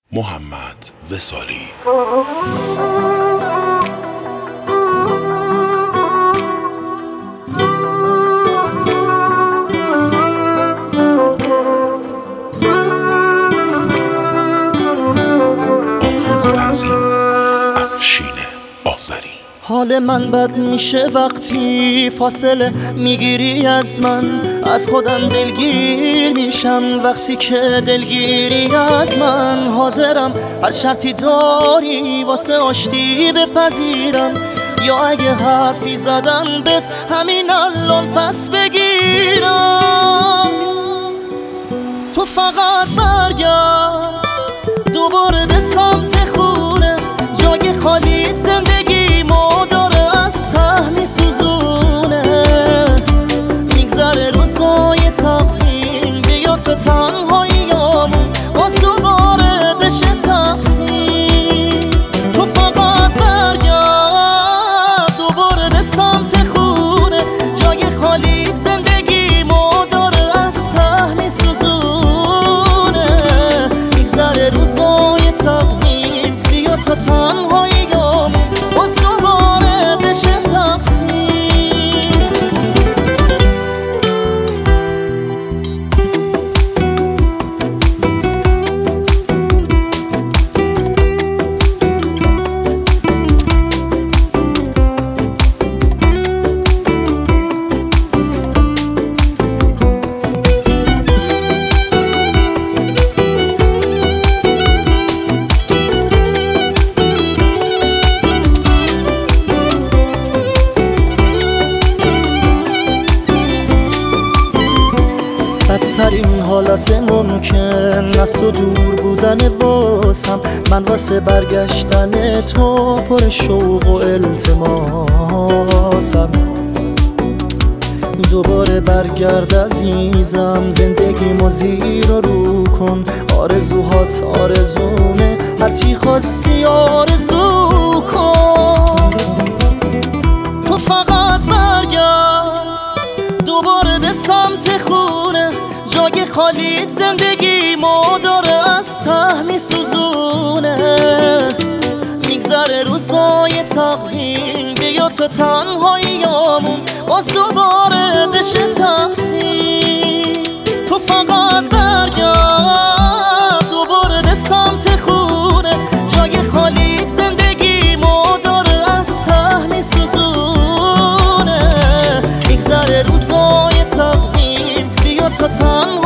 محمد وصالی. حال من بد میشه وقتی فاصله میگیری از من، از خودم دلگیر میشم وقتی که دلگیری از من. حاضرم هر شرطی داری واسه آشتی بپذیرم، یا اگه حرفی زدم بهت همین الان پس بگیرم. تو فقط برگرد دوباره به سمت خونه، جای خالیت زندگی ما داره از ته میسوزونه. میگذره روزای تقویم، بیا تو تنهاییامون باز دوباره بشه تقسیم. تو فقط برگرد دوباره به سمت خونه، جای خالیت زندگی ما داره از ته میسوزونه. میگذره روزای تقویم، بیا تو تنهاییامون باز دوباره بشه تقسیم. بدترین حالت ممکن از تو دور بودن واسم، من واسه برگشتن تو پر شوق و التماسم. دوباره برگرد عزیزم، زندگیمو زیر و رو کن. آرزوهات آرزومه، هرچی خواستی آرزو کن. تو فقط برگرد دوباره به سمت خونه، جای خالیت زندگی ما داره از ته میسوزونه. میگذره روزای تقویم، بیا تو تنهاییامون باز دوباره بشه تقسیم. تو فقط برگرد دوباره به سمت خونه، جای خالیت زندگی ما داره از ته میسوزونه. میگذره روزای تقویم، بیا تو تنهاییامون